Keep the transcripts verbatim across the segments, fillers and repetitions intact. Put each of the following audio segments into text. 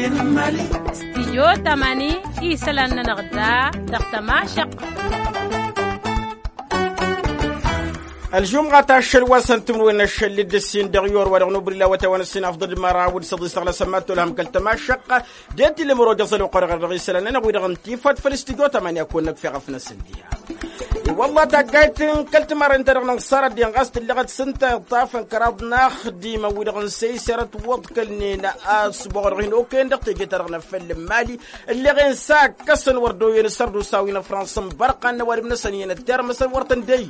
استيو تماني إيسلان نغدا دقتما شق الجمعة تاشل وسن تمرون الشل الدسين دغيور ورغنو بالله وتوانسين أفضل مراود صدي استغلا سماتو لهم كالتما شقة ديتي اللي مرو جصل وقرغ الرغيسة لنا نقول رغنتي فات فلستيقو تماني أكون نك في غفنا سنديها والله تاقايت كلت مرة انت رغن صار دي غاست اللي غد سنتا طافن كراب ناخدي ما ودغن سي سيرت وضكلنينا اسبوع رغن اوكي ندقتي جيت رغن فيلم مالي اللي غين ساك كسن وردو ينسردو ساوينا فرنسا برقا نوارب نسنين الترمس الورطن دي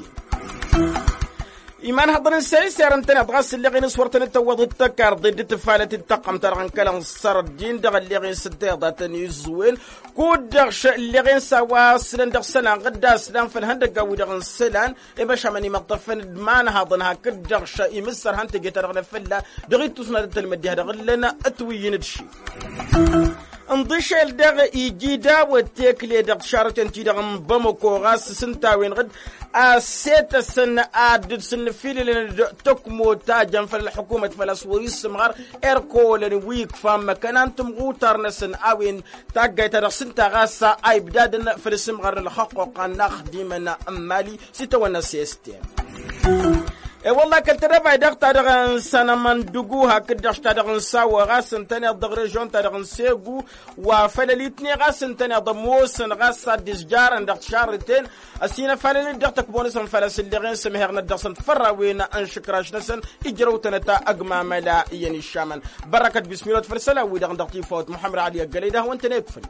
إيمان هضرن سيسير انتنا تغسل اللي غين صورتنا توض التكار ضد تفالة التقم ترغن كلام السردين دغ اللي غين سديضة يزوين كود دغش اللي غين سوا سلان دغ سلان غدا سلان فالهندق قوي دغن سلان إبا شامني مطفن دمان هضنها كد دغش إمسر هانت جيت رغن فلا دغي تصنع المديها دغ لنا أتوين دشي انضيش الدغ يجيدا وتيكلي دغ شارتين تي دغ بمكو غاس سنتاوين غد أسيت السنة أدد سنة فيلي تكمو تاجا فالحكومة فالسويس مغار إركو لن ويك فاما كان أنتم غوتار نسن أوين تاقاي ترسن تغاسا أي بدادنا فالسمغار الحقوق نخدمنا أمالي ستوانا سيستيم اي والله كنت ربع دغت دغن سنه من دغوها كدش تدغن ساو غاسن تاني دغ ريجون تدغن سيغو وفلليتني غاسن تاني ضموسن غاسا ديسجار دغ شارتين اسينا فلل دغتك بونسن فلس اللي غين سمهرنا دغسن فراوينا ان شكراش نسن اجرو تنتا اقما ملا يعني الشامن بركه بسم الله فرسلا ودغ دغتي فوت محمد علي قليده وانت نكفل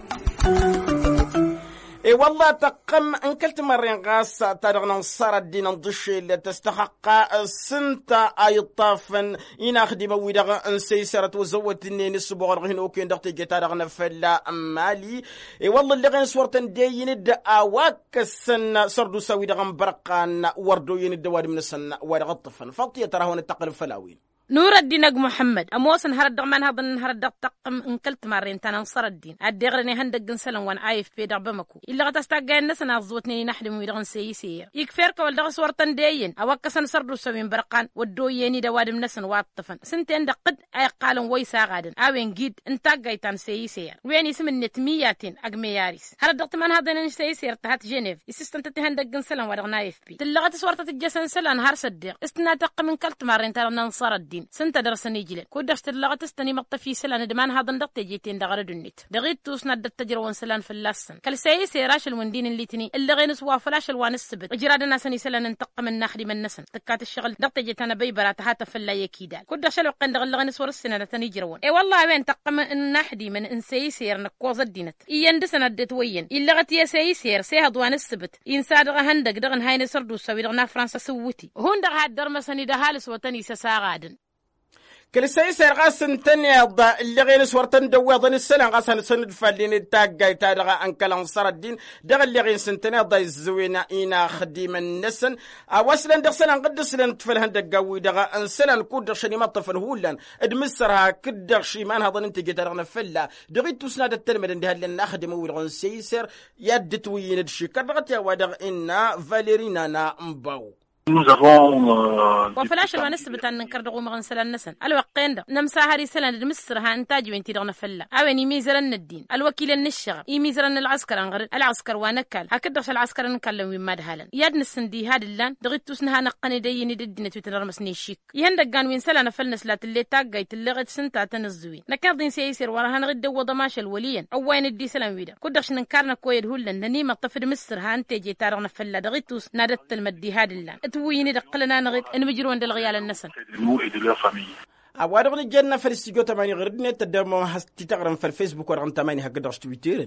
اي والله تقم انكلت مرين غاسة تارغنا صار الدين الضشي اللي تستحق السنتا اي طافن يناخدي بويدغ انسيسرت وزوت النين السبوغ رغين اوكين دغتي جيتارغنا فلا مالي اي والله اللي غين صورتن دي يند اواك السن سردو سويدغن برقان وردو يند وادي من السن وادغ الطفن فالطية تراهون التقل فلاوين نور الدين أج محمد أموسن هرد من هذا هرد تقم انكلت مرين تنصر الدين الدغرني هندق جنسلن وان عايف في دعب مكو إلا غتستعجل الناس نغزوتني نحلم ويدغن سيسير يكفرك والدغ صورتن دين أوكسن سردو سوين برقان ودو يني دوادم نسن واطفن سنتين دقد أي قالن ويسا غادن أوين جيد انتاجيتان سيسير وين اسم النتمياتين أجمياريس هرد من هذا نسيسير تحت جنيف يسستن تهندق جنسلن ودغن عايف بي تلغت صورة الجسن سلن هر صدق استنا تقم انكلت مرين تنصر الدين سنتا درسني جيل كودش تلغة تستني مقطفي سلان دمان هذا ندق جيتين دغر دنيت دغيت توسنا التجرون سلان في اللسن كل سي سيراش الوندين اللي تني اللي غين سوا فلاش الوان السبت اجرادنا سني سلان انتقم النحري من نسن تكات الشغل دق جيتنا بيبرات هات فلا يكيدال كودش لو قند غل غين سور السنه تني جرون اي والله وين تقم النحدي من انسي سير نكوز الدينت يندسنا دت وين اللي غت يا سي سير سي هضوان السبت ينساد هندق دغن هاي سردو سوي دغنا فرنسا سوتي هون دغ هاد درمسني دهالس وتني سساغادن كل سيسير غاسن تاني الضا اللي غير سورتن دوّضن السنة غاسن سند فالين التاقاي تارغا أنكال أنصار الدين دغ اللي غير سنتنا ضا الزوينة إنا خديم النسن أوصلن دغ سنة قد سنة تفلهن دقاوي دغا أنسلن كود شني ما طفل هولن ادمسرها كدغ شيمان هذا انت جيتارغنا فلا دغيت تسناد التلمد اندها لنا خدم ويلغن سيسير يد توين دشي كدغت يا ودغ إنا فاليرينا نا مباو Nous avons euh, وفلاش الوانس بتاع نكردغو مغنسل النسن الوقين ده نمسا هاري سلان دمسرها انتاج وينتي دغنا فلا اوين يميزرن الدين الوكيل النشغ يميزرن العسكر انغر العسكر ونكل هكدغش العسكر نكلم وين ماد هالن يدن السندي هاد اللان دغيت تسنها نقني ديني ددنا توتنرمسني شيك يهندغان وين سلان فلنس لات اللي تاغايت اللي غد سنتا تنزوين نكردين سيسير وراها نغد وضماش الوليين او وين الدي سلام ويدا كدغش نكارنا كويد هولن ننيمه طفد مسرها انتاجي تارغنا فلا دغيت تس نادت المدي هاد اللان وين دقلنا نغيت ان مجرون دلغيال النسن أوارغ الجنة في الاستيجو تماني غردني تدرمو هستي تغرم في الفيسبوك ورغم تماني هكذا تويتر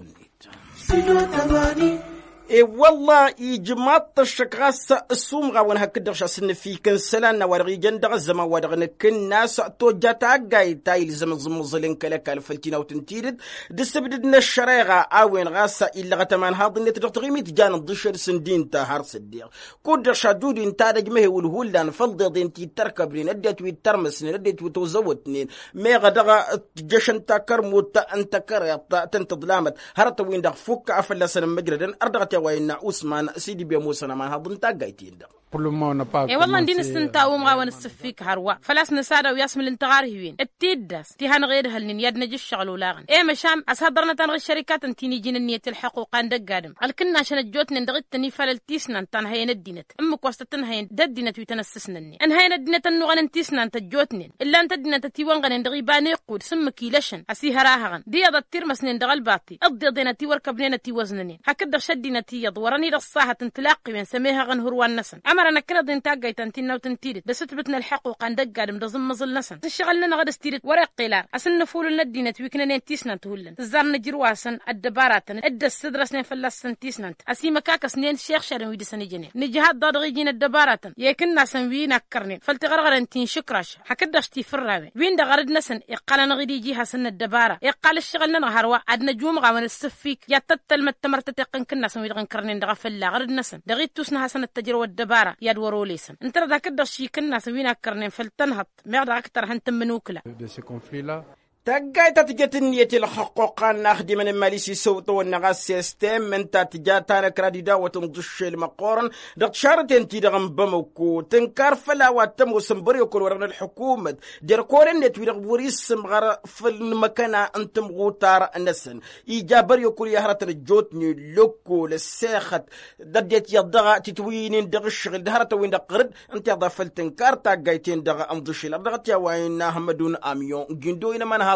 إيه والله يجمعت الشكاس السوم غوان هكذا شاسن في كنسلان ورغي جندغ الزما ورغن كناس توجات عقاي تايل زم زمزلين كلا كالفلتين او تنتيرد دستبددنا الشريغة اوين غاسة إلا غتمان هاضن يتغطغيمي تجان الضشر سندين تاهر صديق كود شادود انتا رجمه والهولان فالضيض انتي تركبرين اديت ويترمسنين اديت وتوزوتنين مي غدغا جشن تاكر موتا انتكر يبطا تنتظلامت هرطا وين دغ فوك افلا سنم مجردن اردغت وين عثمان سيدي بيموسنا ما هضن تاقايتين ده اي والله ندين السنتا ومغا ونسفيك هروا فلاس نسادا وياسم الانتغار هوين التيداس تيهان غير هالنين ياد نجي الشغل ولاغن اي مشام اسهدرنا تنغي الشركات انتيني جين النية الحقوق عندك قادم الكنا عشان الجوتن ندغت تني فلالتيسنا انتان هاي ندينت امك واسطتن هاي ددينت ويتنسسنني ان هاي ندينت انو غن انتيسنا انت جوتنين الا انت دينت تيوان غن ندغي باني قود سمكي لشن اسي هراهغن دي يضا تيرمس ندغل باتي اضي دينتي وركبنين تي وزننين هكذا شدينتي يض وراني للصاحة تنتلاقي وين سميها غن هروان نسن امرنا كنا دين تاقاي تنتينا وتنتيرت بس تبتنا الحقوق عندك قادم دزم مزل نسن تشغلنا غد استيرت ورق قيلار اسن نفول ندينت ويكنا ننتيسنا تهولن تزار نجرواسن الدباراتن اد السدرس نفلسن تيسنت اسي مكاك سنين شيخ شرن ويد سنجني نجهات ضاد جين الدباراتن يكنا سن وين كرنين فلتغرغر انتين شكراش حكدشتي فراوي وين دغرد نسن اقال نغدي جيها سن الدباره اقال الشغلنا نهاروا اد نجوم غاون السفيك يا تتل متمرت تقن كنا سن ويد كرنين دغفلا غرد نسن دغيت توسنها سن التجربه الدباره يا دورو ليسن انت ذا كدشي كنا سن وين كرنين فلتنهط ما اكثر هنتم منوكلا تجاي تتجت النية الحقوق ناخدي من الماليسي صوت والنغاس سيستم من تتجات أنا كراديدا وتمضش المقارن دقت شارتين تيدغم بموكو تنكر فلا واتم وسمبري وكل ورنا الحكومة ديركورن نتويرغ بوريس مغار في المكان أنتم غوتار نسن إيجابر يكل يهرة الجوتني لوكو للساخت دديت يضغى تتوين دغ الشغل دهرة وين دقرد انت ضفل تنكر تاجايتين دغ أمضش لدغت يا وين همدون أميون جندو إلى منها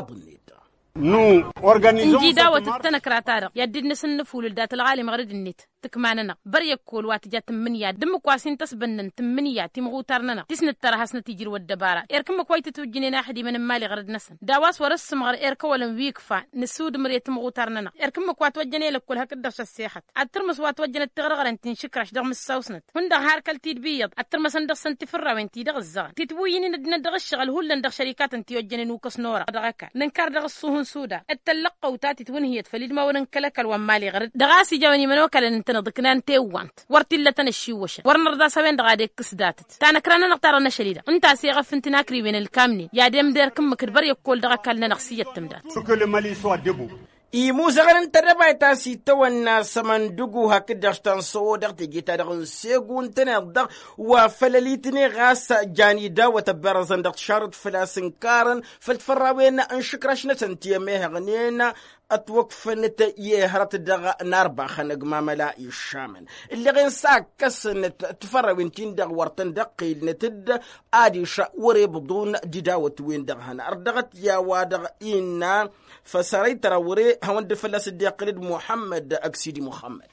نو اورغانيزون نجي دعوة التنكرة تارق يدد نسن نفول الدات الغالي مغرد النت تكماننا بريك كول واتجا تمنيات دم كواسين تسبنن تمنيات تمغو ترننا تسن الترى حسن تيجر والدبارة إركم كويت توجني ناحدي من مالي غرد نسن داواس ورس مغر إرك ولم ويكفا نسود مريت تمغو ترننا إركم كوات وجني لك كل هكذا السياحة الترمس وات وجن التغرغر انت شكرش دغم السوسنت هند هاركل تيد بيض الترمس ندغ سنت فرا وين تيدغ الزغ تتويني ندغ الشغل هو لندغ شركات انت وجني نوكس نورا دغاكا ننكر دغ الصهون سودا التلقى وتاتي تونهيت فليد ما وننكلك الومالي غرد دغاسي جواني منوكل انت نضكنان تيوانت ورتي تنشيوش ورنردا سوين دغادي كسداتت تانا كرانا نختار نشليدا انت سيغه فنتنا كريبين الكامني يا ديم دير كم كدبر يقول دغا كلنا نخسيه تمدات كل مالي سوا دبو إيمو زغرن تربع تاسي تونا سمن دقو هكداش تنصو دغ تجي تدغن سيقون تنضغ وفلليتني غاس جاني دا وتبرزن دغ شارد فلاسن كارن فلتفراوين انشكراش نتنتي ميه غنينا أتوقف نت يهرت دغ ناربع خنق ما ملاء الشامن اللي غين ساك كس نت تفراوين تندغ ورتن دقيل نتد آدي شا وري بدون ديداوة وين دغ هنا أردغت يا وادغ إنا فسري تراوري هون دفلس الدقيق محمد أكسيدي محمد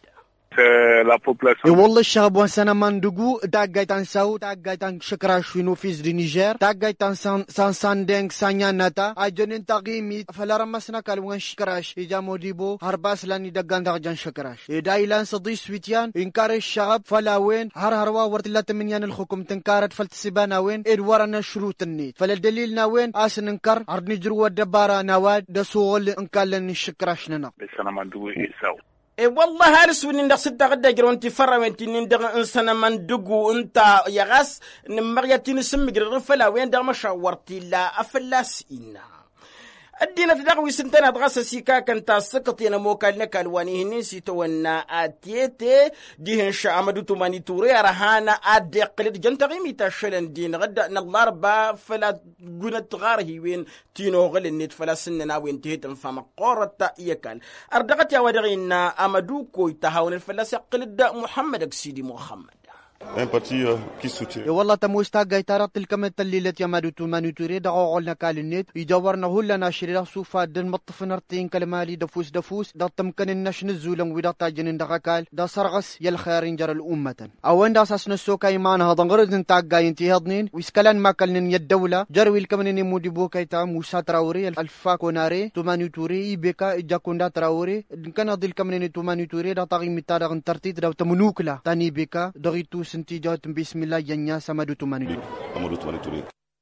la population. والله الشعب وانسانا مندقو تاقايتان ساو تاقايتان شكراش في نوفيز دي نيجر تاقايتان سان سان سان دينك سانيان ناتا اجنين تاقيمي فلا رمسنا كالوان شكراش اجا موديبو هرباس لاني دقان تاقجان شكراش ادا ايلان صدي سويتيان انكار الشعب فلا وين هر هروا ورتلا تمنيان الحكم تنكارت فلتسيبانا وين ادوارنا شروط النيت فالدليل ناوين اسن انكر عرض نجروا الدبارة نواد دسوغل انكالن الشكراش ننا بس انا مندقو يساو إيه والله هارس وين ندخل تغدى جرون تفرّ وين تندغ إنسان من دقو أنت يغاس نمريتين سمي جرون فلا وين دغ مشاورتي لا أفلاس إنا الدين تدغوي سنتنا تغاس سيكا كنت سقط ينا موكال نكال واني هنسي تونا أتيتي دي هنشا عمدو تماني توري رهانا أدي قلت جنتغي ميتا شلن دين غدا نغلار با فلا قنة غاره وين تينو غل النت فلا سننا وين تهيتن فما قورة يكال أردغت يا ودغينا أمدو كوي تهاون الفلا سقلت محمد أكسيدي محمد un parti euh, qui soutient. والله تموستا جايتارا تلك متليلة يا مادوتو مانوتوري دعو قلنا كالنيت يجورنا هلا ناشري صوفا دن مطفنرتين كلمالي دفوس دفوس دا تمكن النش نزولن ودا تاجن دغاكال دا سرغس يا الخيرين جرى الأمة أو دا اساس نسوكا ايمان هذا غرد نتا جاينتي هضنين ويسكلان ما كلن يد الدولة جروي الكمن مودي بوكايتا موسى تراوري الفا كوناري تومانوتوري يبكا جاكوندا تراوري كان هذا الكمن تومانوتوري دا طاغي متارغ ترتيد دا تمنوكلا تاني بكا دغيتو سنتي جات بسم الله ينيا سمادو تماني أمودو تماني توري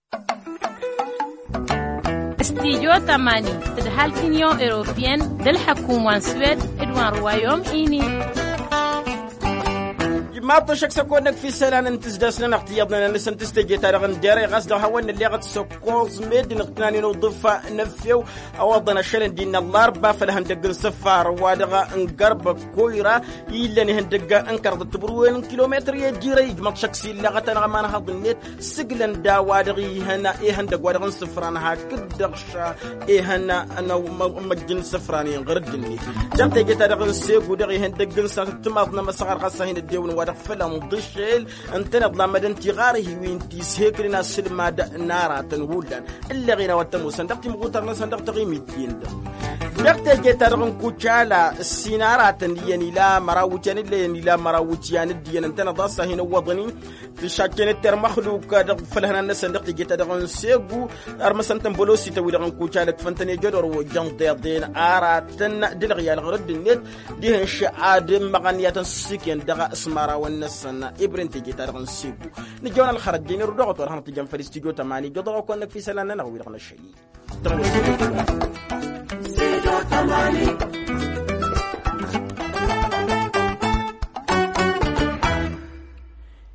استيجو تماني تدهال تنيو إيروبيان دل حكومة سويد إدوان روايوم إيني ما طشك سكونك في سلان انت تزدسنا نختيضنا نسن تستجي تارغن ديري غسد هون اللي غت سكوز ميد نقتناني نوظف نفيو اوضنا شلن دين الاربعه فلهن دق سفار وادغا انقرب كويرا الا نهندق انكر تبروين كيلومتر يجري ما شكسي لغتنا ما نهض النت سقلن دا وادغي هنا ايه هندق وادغن سفران هكدغشا ايه هنا انا مجن سفراني غردني جمت جيت تارغن سيغو دغي هندق تمضنا مسغر قصه هنا ديون وادغ فلم ضشيل انت نظام مدنتي غاره وين تيسهكرنا سلمى نارا تنولن اللي غينا وتمو صندقتي مغوتر صندق تقيمتين دقت جيت تارغن كوتشالا السينارات ديان لا مراوتيان اللي لا مراوتيان ديان انت نضصه هنا وضني في شاكين التر مخلوق دغ فلهنا الناس صندق جيت تارغن سيغو ارمسنتن بولوسي توي دغن كوتشالا فنتني جدور وجن دين اراتن دلغيا الغرد النت دي شعاد مغنيات السكين دغ اسمارا والنسنا ابرن تجي تارغن سيغو نجونا الخرج دين ردغت ورهنا تجم في الاستوديو تماني قدر كنا في سلاننا نغوي دغنا الشيء